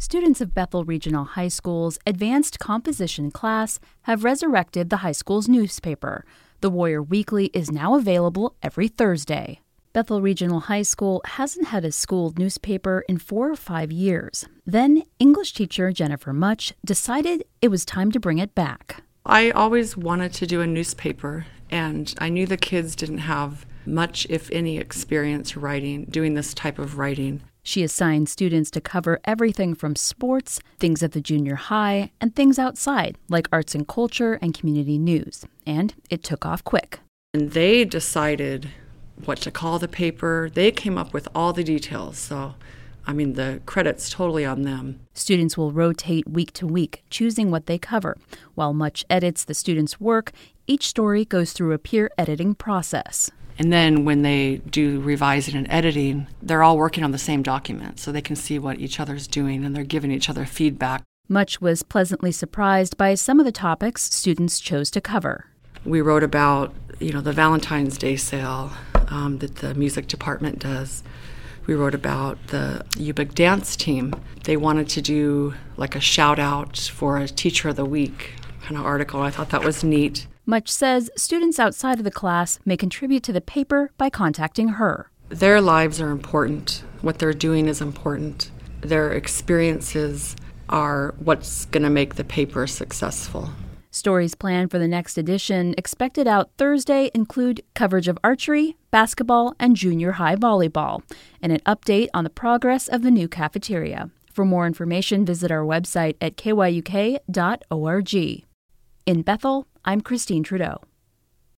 Students of Bethel Regional High School's advanced composition class have resurrected the high school's newspaper. The Warrior Weekly is now available every Thursday. Bethel Regional High School hasn't had a school newspaper in 4 or 5 years. Then, English teacher Jennifer Much decided it was time to bring it back. I always wanted to do a newspaper, and I knew the kids didn't have much, if any, experience doing this type of writing. She assigned students to cover everything from sports, things at the junior high, and things outside, like arts and culture and community news. And it took off quick. And they decided what to call the paper. They came up with all the details, so the credit's totally on them. Students will rotate week to week, choosing what they cover. While Much edits the students' work, each story goes through a peer editing process. And then when they do revising and editing, they're all working on the same document, so they can see what each other's doing, and they're giving each other feedback. Much was pleasantly surprised by some of the topics students chose to cover. We wrote about, the Valentine's Day sale that the music department does. We wrote about the UBIC dance team. They wanted to do like a shout out for a Teacher of the Week kind of article. I thought that was neat. Much says students outside of the class may contribute to the paper by contacting her. Their lives are important. What they're doing is important. Their experiences are what's going to make the paper successful. Stories planned for the next edition, expected out Thursday, include coverage of archery, basketball, and junior high volleyball, and an update on the progress of the new cafeteria. For more information, visit our website at kyuk.org. In Bethel, I'm Christine Trudeau.